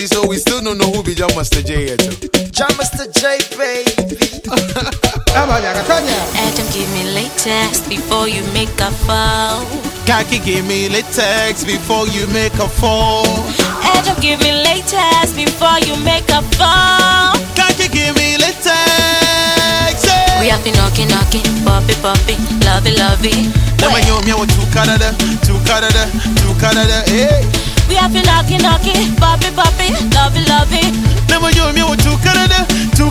Baby, so we still don't know who be John Master J yet. John Master J, baby. Adam, give me latex before you make a foul. Kaki, give me latex before you make a fall. Adam, give me latex before you make a fall. Kaki, give me latex. We have been knocking, poppy, lovey. Never know me with two Canada, hey. We have been knocking, poppy, lovey. Never know me with two Canada,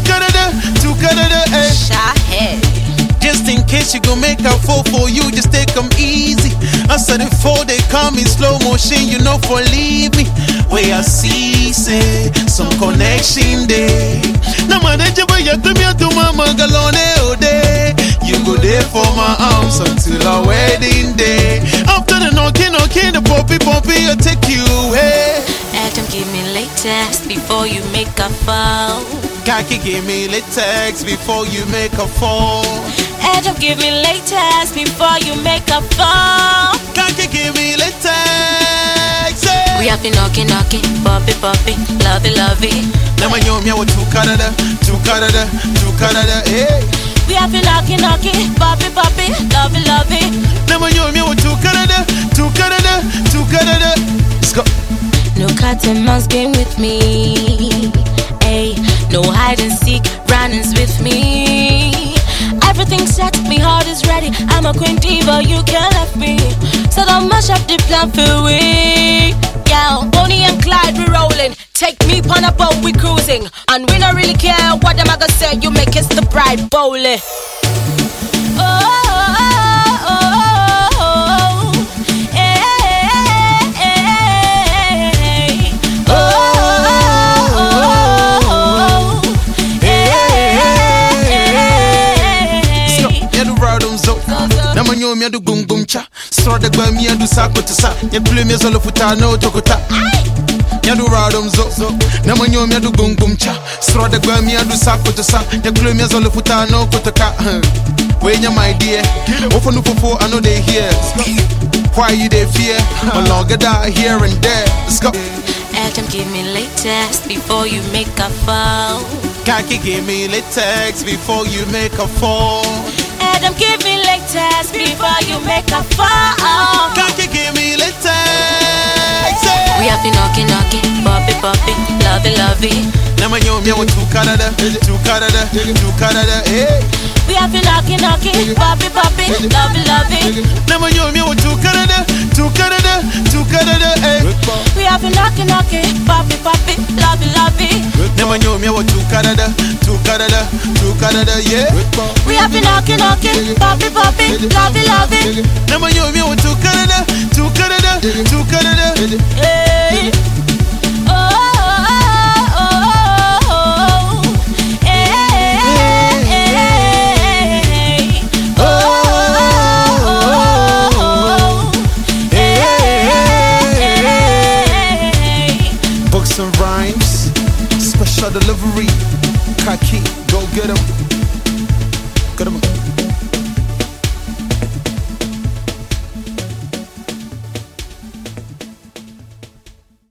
hey. Shahead. Just in case you gon' make a fall for you, just take them easy. I said it before they come in slow motion, you know for leave me. Where I see, say, some connection there. No matter what you do, me to my galone all day. You go there for my arms until our wedding day. After the knocking, the poppy, I'll take you away. Adam, give me latex before you make a foul. Kaki, give me latex before you make a fall. Adam, give me latex before you make a fall. Kaki, give me latex. Hey. We have been knocking, poppy, lovey. Never know me with two Canada, hey. We have been knocking, poppy, lovey. Never know me with two Canada. Let's go. No cat and mouse game with me. Ay, no hide and seek, runnings with me. Everything's set, me heart is ready. I'm a queen diva, you can't left me. So don't mash up the plan for we. Yeah, Bonnie and Clyde, we rolling. Take me on a boat, we cruising. And we don't really care what them I gonna say. You make us the bride bowling. Me do gum gum cha, so the gum me do sa to sa. You play me solo futa no tokota. Ya do radom zo. Na manyo me do gum gum cha, so the gum me do sa to sa. You play me solo futa no kotoka. When you my dear, open up for I know they hear. Why you they fear? No longer die here and there. Let's go. Adam, give me latex before you make a foul. Kaki, give me latex before you make a fall. Adam, give me latex before you make a fall. Kaki, give me latex. We have been knocking, poppy, lovey. Never know me with two Canada, hey. We have been knocking, poppy, lovey. Never know me with two Canada, hey. We have been knocking, poppy, lovey. Never know me with two Canada, yeah. We have been knocking, poppy, lovey. Never know me with two Canada, Hey. Books and rhymes, special delivery. Kaki, go get 'em.